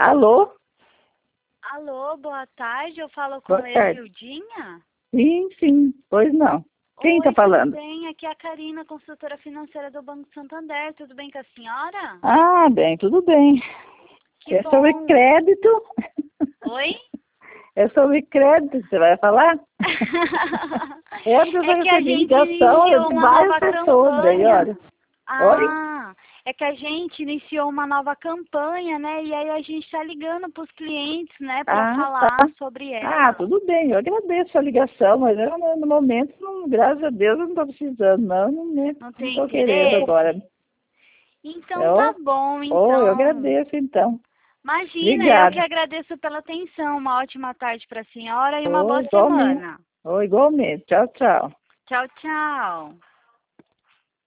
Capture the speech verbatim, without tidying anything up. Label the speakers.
Speaker 1: Alô?
Speaker 2: Alô, boa tarde, eu falo com
Speaker 1: Boa
Speaker 2: a
Speaker 1: tarde.
Speaker 2: Evildinha?
Speaker 1: Sim, sim. Pois não. Quem
Speaker 2: Oi,
Speaker 1: está falando?
Speaker 2: tudo bem? Aqui é a Karina, consultora financeira do Banco Santander. Tudo bem com a senhora?
Speaker 1: Ah, bem, tudo bem.
Speaker 2: Que
Speaker 1: É sobre
Speaker 2: bom.
Speaker 1: crédito.
Speaker 2: Oi?
Speaker 1: É sobre crédito, você vai falar? É, porque eu já
Speaker 2: É que a
Speaker 1: recebi
Speaker 2: gente
Speaker 1: ligação
Speaker 2: iniciou
Speaker 1: de
Speaker 2: uma
Speaker 1: várias
Speaker 2: nova
Speaker 1: pessoas daí, olha.
Speaker 2: campanha.
Speaker 1: Oi?
Speaker 2: Ah, é que a gente iniciou uma nova campanha, né? E aí a gente está ligando para os clientes, né? Para
Speaker 1: Ah, tá.
Speaker 2: falar sobre
Speaker 1: Ah,
Speaker 2: ela.
Speaker 1: tudo bem, eu agradeço a ligação, mas eu, no no momento, não, graças a Deus, eu não estou precisando, não. Não
Speaker 2: Não tem
Speaker 1: estou querendo
Speaker 2: interesse?
Speaker 1: agora.
Speaker 2: Então tá
Speaker 1: Eu,
Speaker 2: bom,
Speaker 1: oh, eu
Speaker 2: então.
Speaker 1: agradeço, então.
Speaker 2: Imagina, eu que
Speaker 1: Obrigada.
Speaker 2: agradeço pela atenção. Uma ótima tarde para a senhora e uma
Speaker 1: Oh,
Speaker 2: boa
Speaker 1: igualmente.
Speaker 2: semana.
Speaker 1: Oh, igualmente. Tchau, tchau.
Speaker 2: Tchau, tchau.